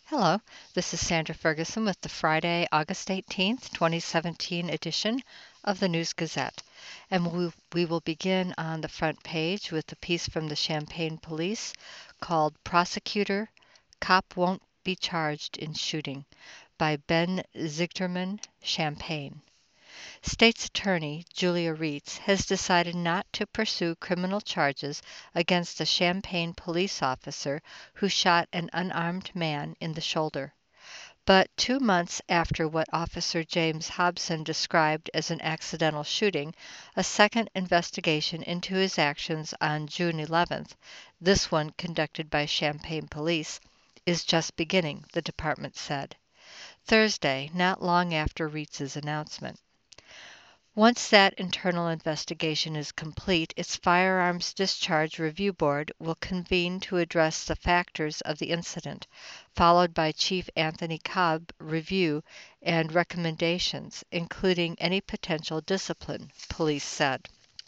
Hello, this is Sandra Ferguson with the Friday, August 18th, 2017 edition of the News Gazette. And we will begin on the front page with a piece from the Champaign Police called Prosecutor, Cop Won't Be Charged in Shooting by Ben Zichterman, Champaign. State's Attorney Julia Reitz has decided not to pursue criminal charges against a Champaign police officer who shot an unarmed man in the shoulder. But 2 months after what Officer James Hobson described as an accidental shooting, a second investigation into his actions on June 11th, this one conducted by Champaign Police, is just beginning, the department said. Thursday, not long after Reitz's announcement. Once that internal investigation is complete, its Firearms Discharge Review Board will convene to address the factors of the incident, followed by Chief Anthony Cobb review and recommendations, including any potential discipline, police said.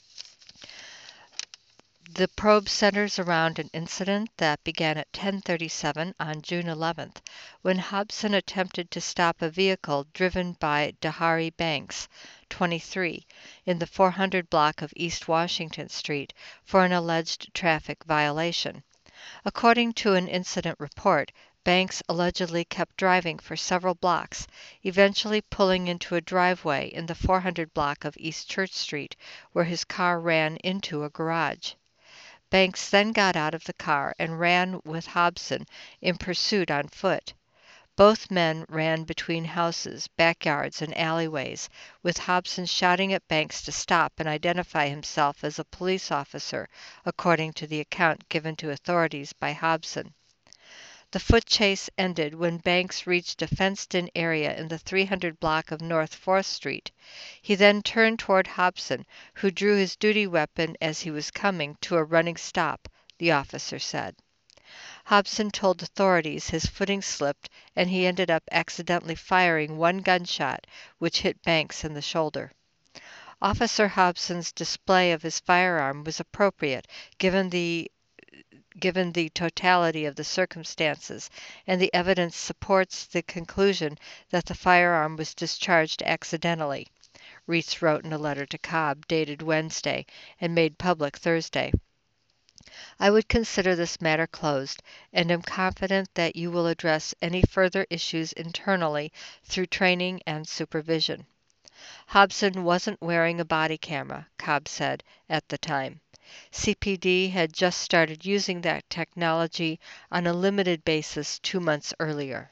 The probe centers around an incident that began at 10:37 on June 11th, when Hobson attempted to stop a vehicle driven by Dahari Banks, 23, in the 400 block of East Washington Street for an alleged traffic violation. According to an incident report, Banks allegedly kept driving for several blocks, eventually pulling into a driveway in the 400 block of East Church Street, where his car ran into a garage. Banks then got out of the car and ran with Hobson in pursuit on foot. Both men ran between houses, backyards, and alleyways, with Hobson shouting at Banks to stop and identify himself as a police officer, according to the account given to authorities by Hobson. The foot chase ended when Banks reached a fenced-in area in the 300 block of North 4th Street. He then turned toward Hobson, who drew his duty weapon as he was coming to a running stop, the officer said. Hobson told authorities his footing slipped and he ended up accidentally firing one gunshot, which hit Banks in the shoulder. Officer Hobson's display of his firearm was appropriate given the totality of the circumstances, and the evidence supports the conclusion that the firearm was discharged accidentally, Reitz wrote in a letter to Cobb dated Wednesday and made public Thursday. I would consider this matter closed and am confident that you will address any further issues internally through training and supervision. Hobson wasn't wearing a body camera, Cobb said, at the time. CPD had just started using that technology on a limited basis 2 months earlier.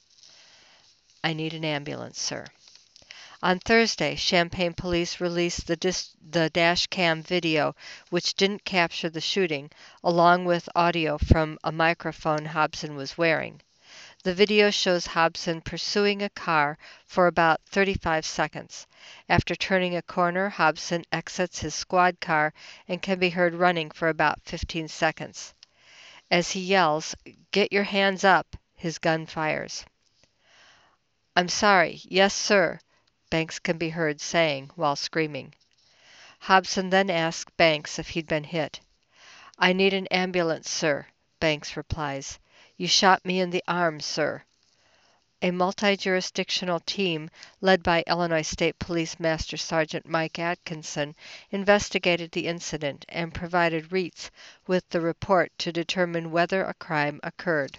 I need an ambulance, sir. On Thursday, Champaign Police released the dash cam video, which didn't capture the shooting, along with audio from a microphone Hobson was wearing. The video shows Hobson pursuing a car for about 35 seconds. After turning a corner, Hobson exits his squad car and can be heard running for about 15 seconds. As he yells, "Get your hands up," his gun fires. "I'm sorry, yes, sir," Banks can be heard saying while screaming. Hobson then asks Banks if he'd been hit. "I need an ambulance, sir," Banks replies. "You shot me in the arm, sir." A multi-jurisdictional team led by Illinois State Police Master Sergeant Mike Atkinson investigated the incident and provided Reitz with the report to determine whether a crime occurred.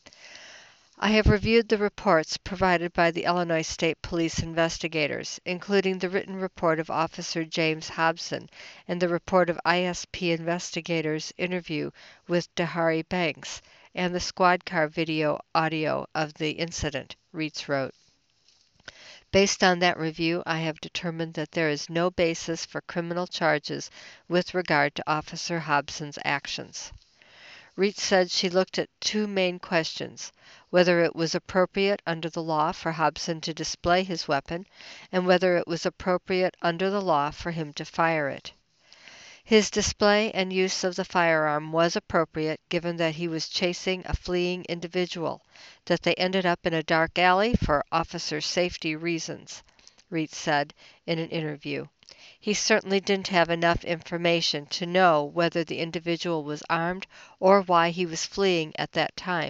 I have reviewed the reports provided by the Illinois State Police investigators, including the written report of Officer James Hobson and the report of ISP investigators' interview with Dahari Banks, and the squad car video audio of the incident, Reitz wrote. Based on that review, I have determined that there is no basis for criminal charges with regard to Officer Hobson's actions. Reitz said she looked at 2 main questions: whether it was appropriate under the law for Hobson to display his weapon, and whether it was appropriate under the law for him to fire it. His display and use of the firearm was appropriate given that he was chasing a fleeing individual, that they ended up in a dark alley for officer safety reasons, Reitz said in an interview. He certainly didn't have enough information to know whether the individual was armed or why he was fleeing at that time,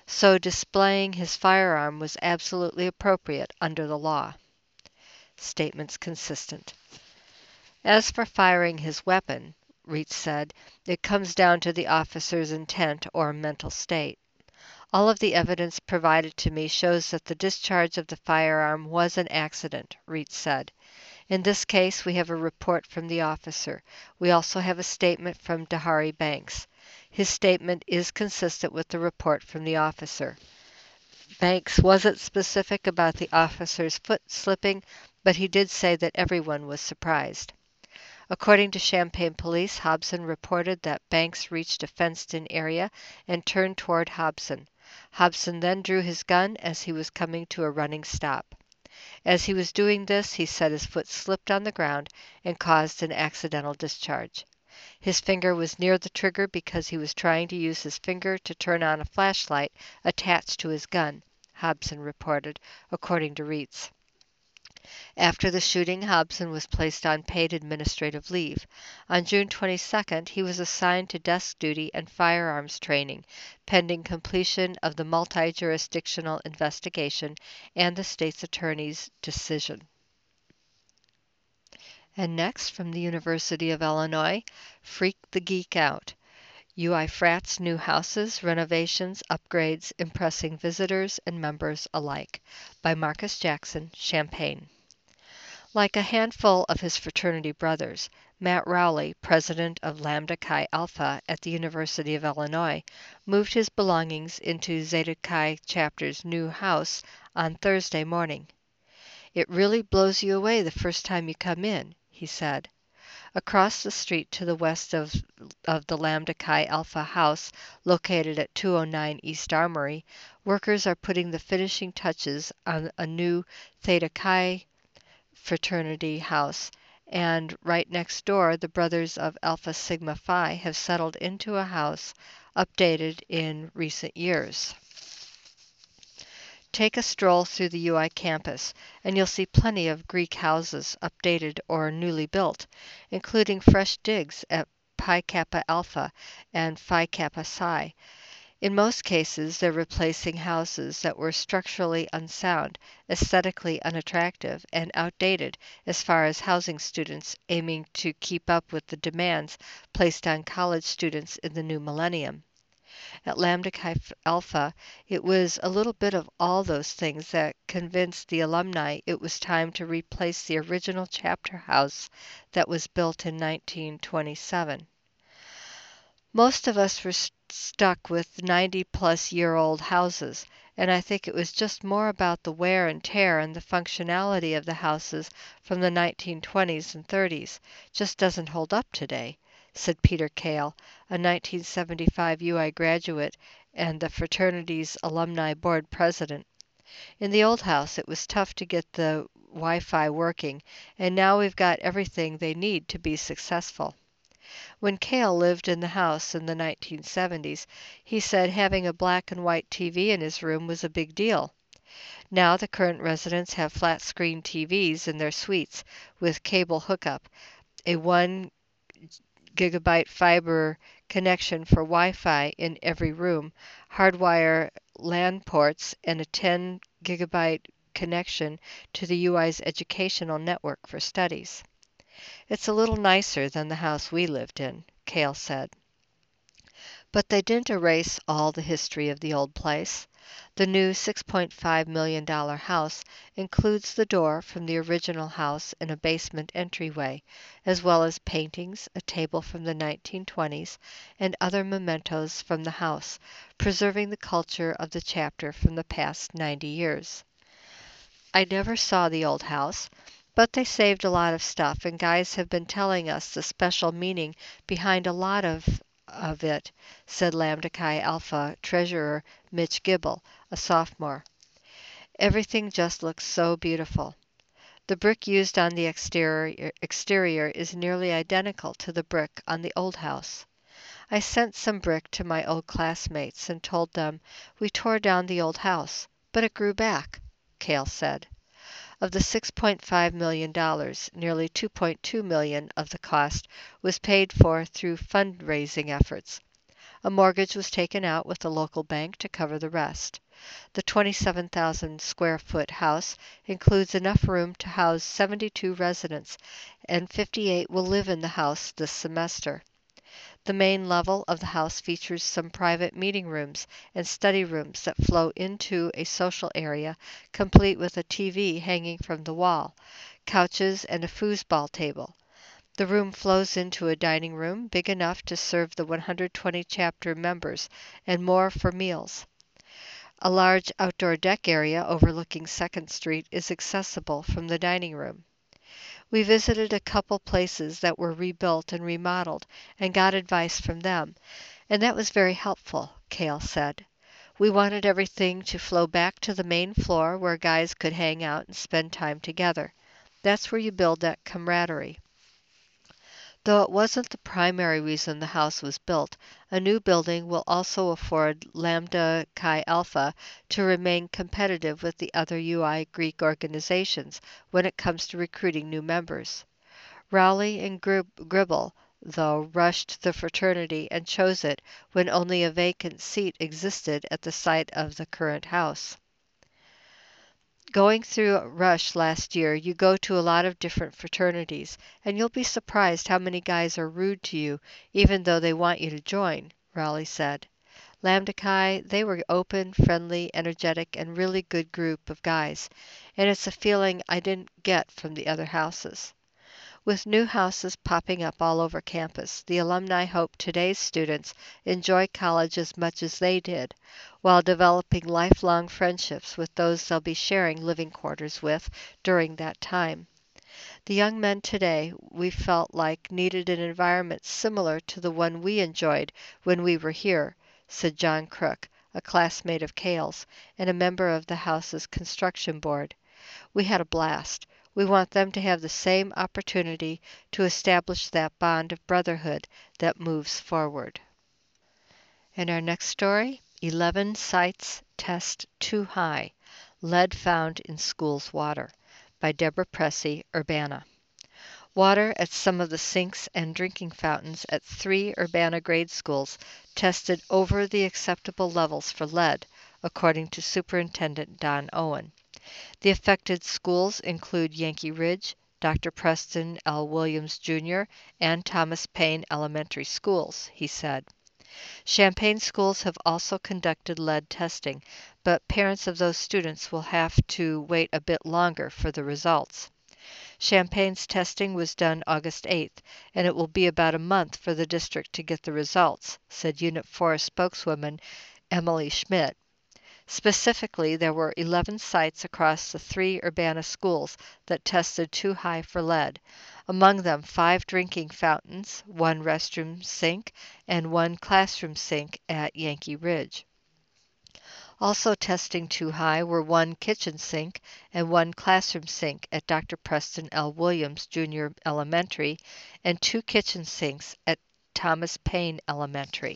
so displaying his firearm was absolutely appropriate under the law. Statements consistent. As for firing his weapon, Reitz said, it comes down to the officer's intent or mental state. All of the evidence provided to me shows that the discharge of the firearm was an accident, Reitz said. In this case, we have a report from the officer. We also have a statement from Dahari Banks. His statement is consistent with the report from the officer. Banks wasn't specific about the officer's foot slipping, but he did say that everyone was surprised. According to Champaign Police, Hobson reported that Banks reached a fenced-in area and turned toward Hobson. Hobson then drew his gun as he was coming to a running stop. As he was doing this, he said his foot slipped on the ground and caused an accidental discharge. His finger was near the trigger because he was trying to use his finger to turn on a flashlight attached to his gun, Hobson reported, according to Reitz. After the shooting, Hobson was placed on paid administrative leave. On June 22nd, he was assigned to desk duty and firearms training, pending completion of the multi-jurisdictional investigation and the state's attorney's decision. And next, from the University of Illinois, Freak the Geek Out. UI Frat's new houses, renovations, upgrades, impressing visitors and members alike, by Marcus Jackson, Champaign. Like a handful of his fraternity brothers, Matt Rowley, president of Lambda Chi Alpha at the University of Illinois, moved his belongings into Zeta Chi chapter's new house on Thursday morning. "It really blows you away the first time you come in," he said. Across the street to the west of the Lambda Chi Alpha house, located at 209 East Armory, workers are putting the finishing touches on a new Theta Chi fraternity house, and right next door the brothers of Alpha Sigma Phi have settled into a house updated in recent years. Take a stroll through the UI campus, and you'll see plenty of Greek houses updated or newly built, including fresh digs at Pi Kappa Alpha and Phi Kappa Psi. In most cases, they're replacing houses that were structurally unsound, aesthetically unattractive, and outdated as far as housing students aiming to keep up with the demands placed on college students in the new millennium. At Lambda Chi Alpha, it was a little bit of all those things that convinced the alumni it was time to replace the original chapter house that was built in 1927. Most of us were stuck with 90-plus-year-old houses, and I think it was just more about the wear and tear and the functionality of the houses from the 1920s and 30s. Just doesn't hold up today, said Peter Kale, a 1975 UI graduate and the fraternity's alumni board president. In the old house, it was tough to get the Wi-Fi working, and now we've got everything they need to be successful. When Kale lived in the house in the 1970s, he said having a black and white TV in his room was a big deal. Now the current residents have flat-screen TVs in their suites with cable hookup, a 1 gigabit fiber connection for Wi-Fi in every room, hardwire LAN ports, and a 10 gigabit connection to the UI's educational network for studies. It's a little nicer than the house we lived in, Kale said. But they didn't erase all the history of the old place. The new $6.5 million house includes the door from the original house and a basement entryway, as well as paintings, a table from the 1920s, and other mementos from the house, preserving the culture of the chapter from the past 90 years. I never saw the old house, but they saved a lot of stuff, and guys have been telling us the special meaning behind a lot of it, said Lambda Chi Alpha treasurer Mitch Gibble, a sophomore. Everything just looks so beautiful. The brick used on the exterior is nearly identical to the brick on the old house. I sent some brick to my old classmates and told them we tore down the old house, but it grew back, Kale said. Of the $6.5 million, nearly $2.2 million of the cost was paid for through fundraising efforts. A mortgage was taken out with the local bank to cover the rest. The 27,000 square foot house includes enough room to house 72 residents, and 58 will live in the house this semester. The main level of the house features some private meeting rooms and study rooms that flow into a social area, complete with a TV hanging from the wall, couches, and a foosball table. The room flows into a dining room big enough to serve the 120 chapter members and more for meals. A large outdoor deck area overlooking 2nd Street is accessible from the dining room. We visited a couple places that were rebuilt and remodeled and got advice from them, and that was very helpful, Cale said. We wanted everything to flow back to the main floor where guys could hang out and spend time together. That's where you build that camaraderie. Though it wasn't the primary reason the house was built, a new building will also afford Lambda Chi Alpha to remain competitive with the other UI Greek organizations when it comes to recruiting new members. Rowley and Gribble, though, rushed the fraternity and chose it when only a vacant seat existed at the site of the current house. Going through Rush last year, you go to a lot of different fraternities, and you'll be surprised how many guys are rude to you, even though they want you to join, Rowley said. Lambda Chi, they were open, friendly, energetic, and really good group of guys, and it's a feeling I didn't get from the other houses. With new houses popping up all over campus, the alumni hope today's students enjoy college as much as they did, while developing lifelong friendships with those they'll be sharing living quarters with during that time. The young men today, we felt like, needed an environment similar to the one we enjoyed when we were here, said John Crook, a classmate of Cale's and a member of the house's construction board. We had a blast. We want them to have the same opportunity to establish that bond of brotherhood that moves forward. In our next story, 11 sites test too high. Lead found in school's water, by Deborah Pressey, Urbana. Water at some of the sinks and drinking fountains at 3 Urbana grade schools tested over the acceptable levels for lead, according to Superintendent Don Owen. The affected schools include Yankee Ridge, Dr. Preston L. Williams, Jr., and Thomas Paine Elementary Schools, he said. Champaign schools have also conducted lead testing, but parents of those students will have to wait a bit longer for the results. Champaign's testing was done August 8th, and it will be about a month for the district to get the results, said Unit 4 spokeswoman Emily Schmidt. Specifically, there were 11 sites across the 3 Urbana schools that tested too high for lead. Among them, 5 drinking fountains, 1 restroom sink, and 1 classroom sink at Yankee Ridge. Also testing too high were 1 kitchen sink and 1 classroom sink at Dr. Preston L. Williams, Jr. Elementary, and 2 kitchen sinks at Thomas Paine Elementary.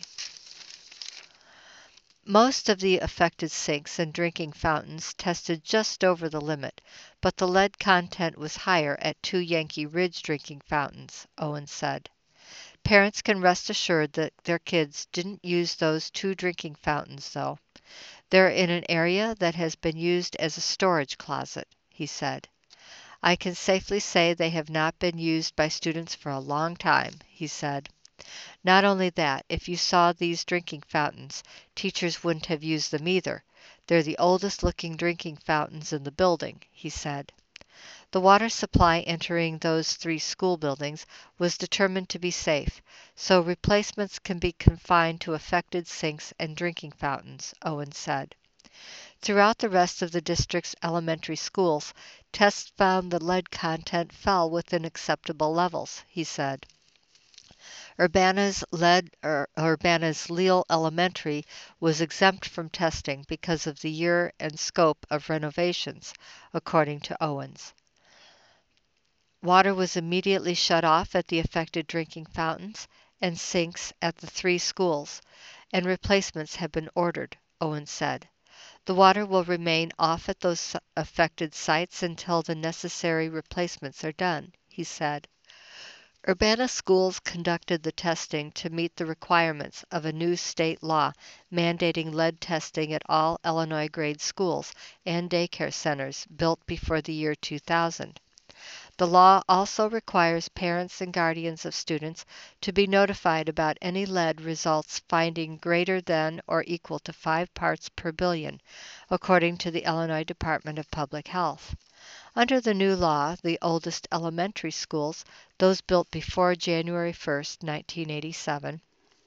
Most of the affected sinks and drinking fountains tested just over the limit, but the lead content was higher at 2 Yankee Ridge drinking fountains, Owen said. Parents can rest assured that their kids didn't use those 2 drinking fountains, though. They're in an area that has been used as a storage closet, he said. I can safely say they have not been used by students for a long time, he said. Not only that, if you saw these drinking fountains, teachers wouldn't have used them either. They're the oldest looking drinking fountains in the building, he said. The water supply entering those 3 school buildings was determined to be safe, so replacements can be confined to affected sinks and drinking fountains, Owen said. Throughout the rest of the district's elementary schools, tests found the lead content fell within acceptable levels, he said. Urbana's Leal Elementary was exempt from testing because of the year and scope of renovations, according to Owens. Water was immediately shut off at the affected drinking fountains and sinks at the 3 schools, and replacements have been ordered, Owens said. The water will remain off at those affected sites until the necessary replacements are done, he said. Urbana schools conducted the testing to meet the requirements of a new state law mandating lead testing at all Illinois grade schools and daycare centers built before the year 2000. The law also requires parents and guardians of students to be notified about any lead results finding greater than or equal to 5 parts per billion, according to the Illinois Department of Public Health. Under the new law, the oldest elementary schools, those built before January 1, 1987,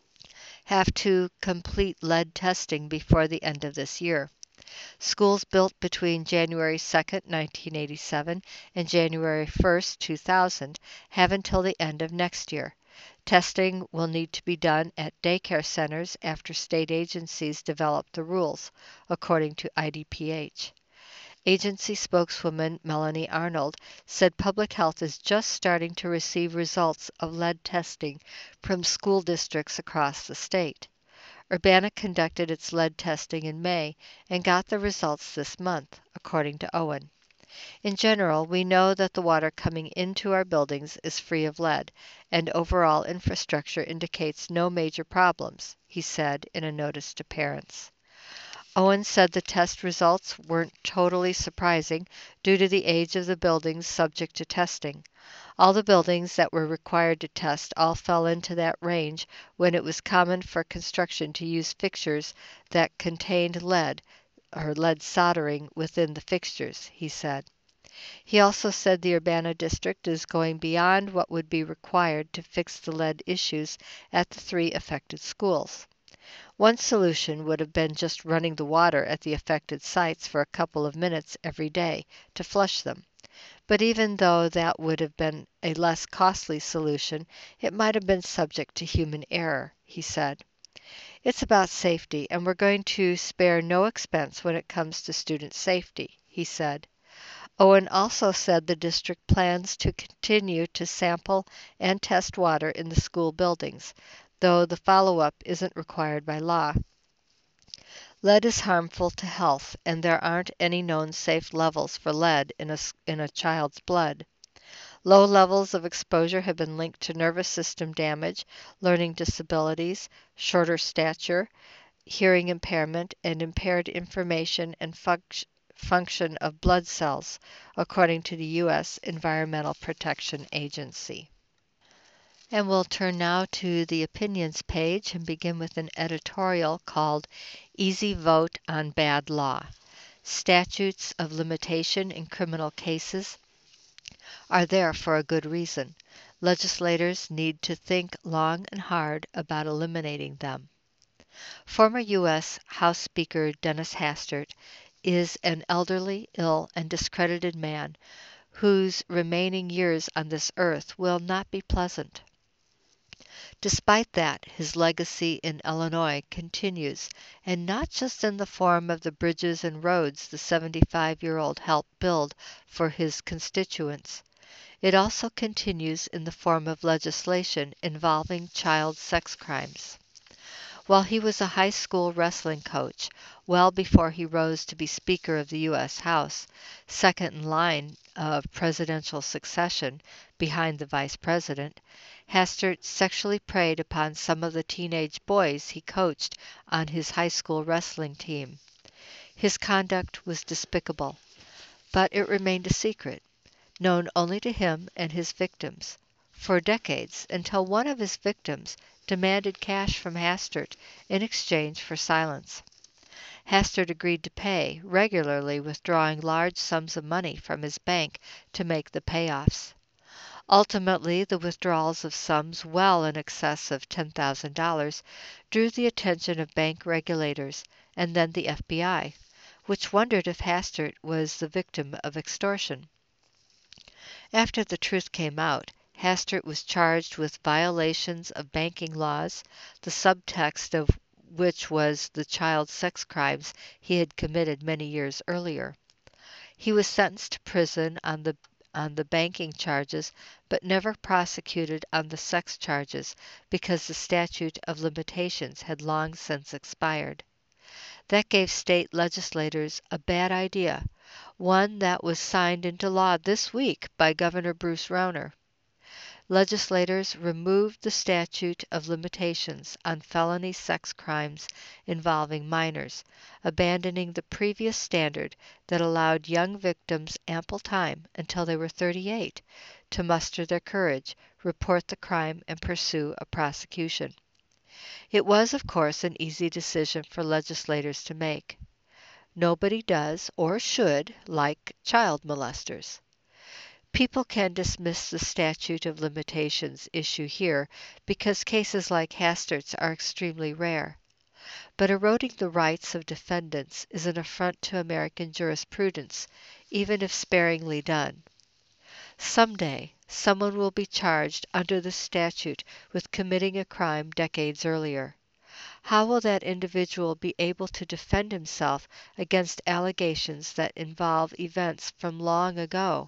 have to complete lead testing before the end of this year. Schools built between January 2, 1987 and January 1, 2000 have until the end of next year. Testing will need to be done at daycare centers after state agencies develop the rules, according to IDPH. Agency spokeswoman Melanie Arnold said public health is just starting to receive results of lead testing from school districts across the state. Urbana conducted its lead testing in May and got the results this month, according to Owen. In general, we know that the water coming into our buildings is free of lead, and overall infrastructure indicates no major problems, he said in a notice to parents. Owen said the test results weren't totally surprising due to the age of the buildings subject to testing. All the buildings that were required to test all fell into that range when it was common for construction to use fixtures that contained lead or lead soldering within the fixtures, he said. He also said the Urbana district is going beyond what would be required to fix the lead issues at the 3 affected schools. One solution would have been just running the water at the affected sites for a couple of minutes every day to flush them. But even though that would have been a less costly solution, it might have been subject to human error, he said. It's about safety, and we're going to spare no expense when it comes to student safety, he said. Owen also said the district plans to continue to sample and test water in the school buildings, though the follow-up isn't required by law. Lead is harmful to health, and there aren't any known safe levels for lead in a child's blood. Low levels of exposure have been linked to nervous system damage, learning disabilities, shorter stature, hearing impairment, and impaired information and function of blood cells, according to the U.S. Environmental Protection Agency. And we'll turn now to the opinions page and begin with an editorial called Easy Vote on Bad Law. Statutes of limitation in criminal cases are there for a good reason. Legislators need to think long and hard about eliminating them. Former U.S. House Speaker Dennis Hastert is an elderly, ill, and discredited man whose remaining years on this earth will not be pleasant. Despite that, his legacy in Illinois continues, and not just in the form of the bridges and roads the 75-year-old helped build for his constituents. It also continues in the form of legislation involving child sex crimes. While he was a high school wrestling coach, well before he rose to be Speaker of the U.S. House, second in line of presidential succession behind the Vice President, Hastert sexually preyed upon some of the teenage boys he coached on his high school wrestling team. His conduct was despicable, but it remained a secret, known only to him and his victims, for decades, until one of his victims demanded cash from Hastert in exchange for silence. Hastert agreed to pay, regularly withdrawing large sums of money from his bank to make the payoffs. Ultimately, the withdrawals of sums well in excess of $10,000 drew the attention of bank regulators and then the FBI, which wondered if Hastert was the victim of extortion. After the truth came out, Hastert was charged with violations of banking laws, the subtext of which was the child sex crimes he had committed many years earlier. He was sentenced to prison on the banking charges, but never prosecuted on the sex charges because the statute of limitations had long since expired. That gave state legislators a bad idea, one that was signed into law this week by Governor Bruce Rauner. legislators removed the statute of limitations on felony sex crimes involving minors, abandoning the previous standard that allowed young victims ample time until they were 38 to muster their courage, report the crime, and pursue a prosecution. It was, of course, an easy decision for legislators to make. Nobody does or should like child molesters. People can dismiss the statute of limitations issue here because cases like Hastert's are extremely rare. But eroding the rights of defendants is an affront to American jurisprudence, even if sparingly done. Someday, someone will be charged under the statute with committing a crime decades earlier. How will that individual be able to defend himself against allegations that involve events from long ago?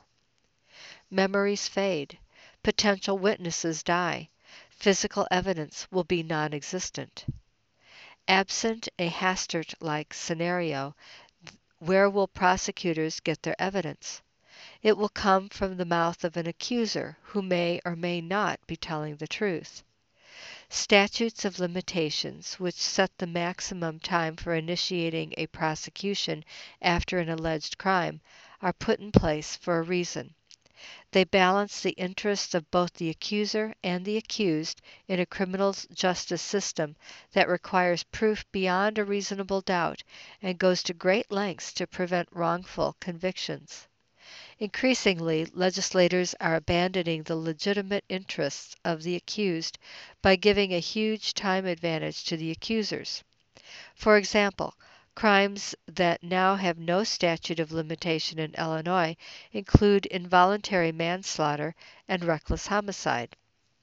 Memories fade, potential witnesses die, physical evidence will be non-existent. Absent a Hastert-like scenario, where will prosecutors get their evidence? It will come from the mouth of an accuser who may or may not be telling the truth. Statutes of limitations, which set the maximum time for initiating a prosecution after an alleged crime, are put in place for a reason. They balance the interests of both the accuser and the accused in a criminal justice system that requires proof beyond a reasonable doubt and goes to great lengths to prevent wrongful convictions. Increasingly, legislators are abandoning the legitimate interests of the accused by giving a huge time advantage to the accusers. For example, crimes that now have no statute of limitation in Illinois include involuntary manslaughter and reckless homicide.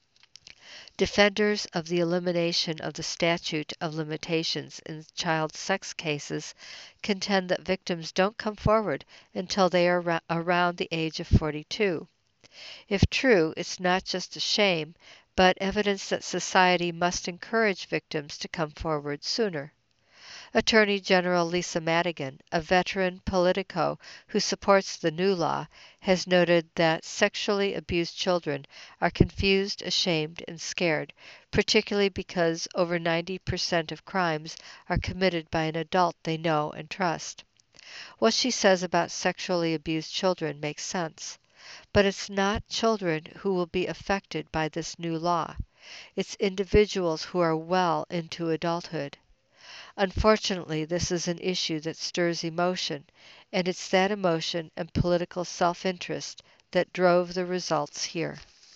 Defenders of the elimination of the statute of limitations in child sex cases contend that victims don't come forward until they are around the age of 42. If true, it's not just a shame, but evidence that society must encourage victims to come forward sooner. Attorney General Lisa Madigan, a veteran politico who supports the new law, has noted that sexually abused children are confused, ashamed, and scared, particularly because over 90% of crimes are committed by an adult they know and trust. What she says about sexually abused children makes sense, but it's not children who will be affected by this new law. It's individuals who are well into adulthood. Unfortunately, this is an issue that stirs emotion, and it's that emotion and political self-interest that drove the results here.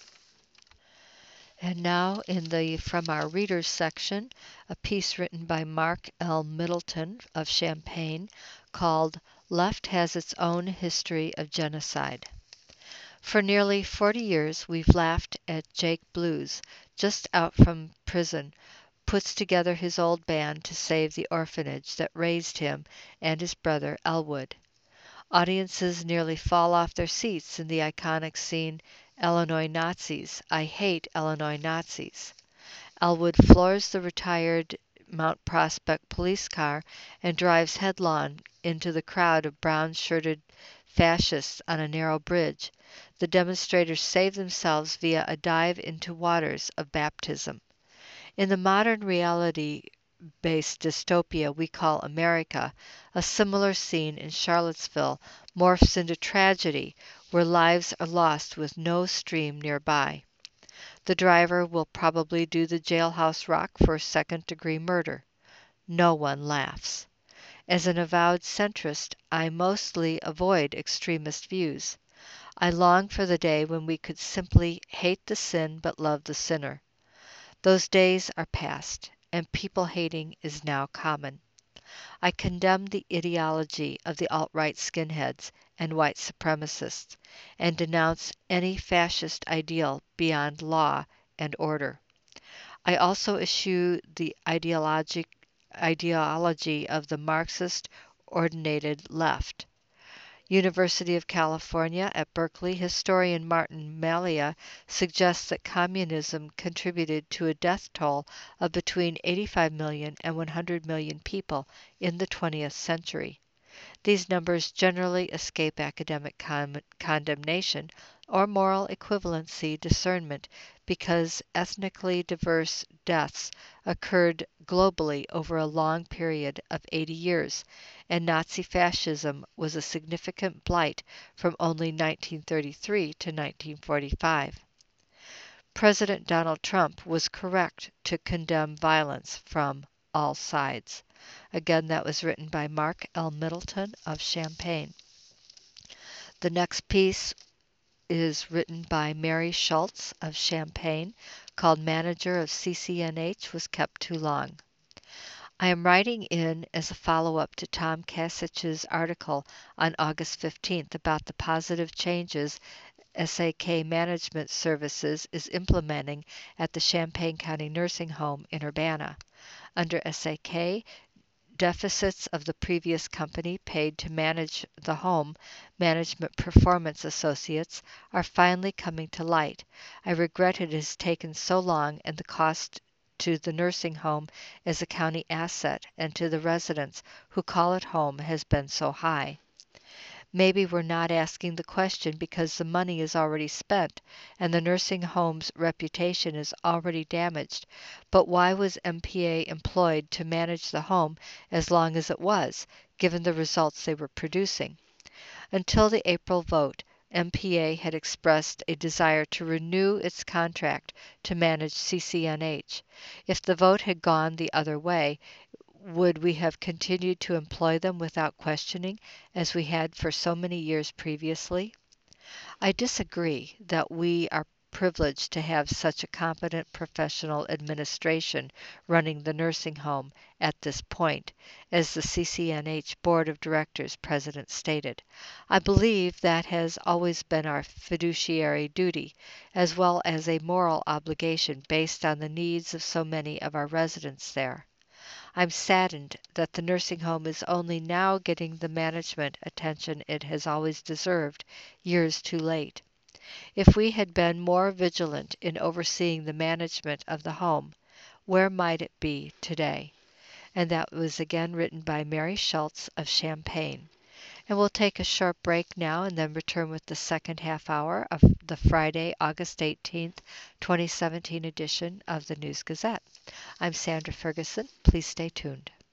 And now in the From Our Readers section, a piece written by Mark L. Middleton of Champaign called Left Has Its Own History of Genocide. For nearly 40 years we've laughed at Jake Blues, just out from prison, puts together his old band to save the orphanage that raised him and his brother Elwood. Audiences nearly fall off their seats in the iconic scene, Illinois Nazis, I Hate Illinois Nazis. Elwood floors the retired Mount Prospect police car and drives headlong into the crowd of brown-shirted fascists on a narrow bridge. The demonstrators save themselves via a dive into waters of baptism. In the modern reality-based dystopia we call America, a similar scene in Charlottesville morphs into tragedy where lives are lost with no stream nearby. The driver will probably do the jailhouse rock for second-degree murder. No one laughs. As an avowed centrist, I mostly avoid extremist views. I long for the day when we could simply hate the sin but love the sinner. Those days are past, and people-hating is now common. I condemn the ideology of the alt-right skinheads and white supremacists, and denounce any fascist ideal beyond law and order. I also eschew the ideology of the Marxist ordinated left. University of California at Berkeley historian Martin Malia suggests that communism contributed to a death toll of between 85 million and 100 million people in the 20th century. These numbers generally escape academic condemnation or moral equivalency discernment because ethnically diverse deaths occurred globally over a long period of 80 years, and Nazi fascism was a significant blight from only 1933 to 1945. President Donald Trump was correct to condemn violence from all sides. Again, that was written by Mark L. Middleton of Champaign. The next piece is written by Mary Schultz of Champaign, called Manager of CCNH Was Kept Too Long. I am writing in as a follow-up to Tom Kasich's article on August 15th about the positive changes SAK Management Services is implementing at the Champaign County Nursing Home in Urbana. Under SAK, deficits of the previous company paid to manage the home, Management Performance Associates, are finally coming to light. I regret it has taken so long and the cost to the nursing home as a county asset and to the residents who call it home has been so high. Maybe we're not asking the question because the money is already spent and the nursing home's reputation is already damaged. But why was MPA employed to manage the home as long as it was, given the results they were producing? Until the April vote, MPA had expressed a desire to renew its contract to manage CCNH. If the vote had gone the other way, would we have continued to employ them without questioning, as we had for so many years previously? I disagree that we are privileged to have such a competent professional administration running the nursing home at this point, as the CCNH Board of Directors president stated. I believe that has always been our fiduciary duty, as well as a moral obligation based on the needs of so many of our residents there. I'm saddened that the nursing home is only now getting the management attention it has always deserved, years too late. If we had been more vigilant in overseeing the management of the home, where might it be today? And that was again written by Mary Schultz of Champaign. And we'll take a short break now and then return with the second half hour of the Friday, August 18th, 2017 edition of the News Gazette. I'm Sandra Ferguson. Please stay tuned.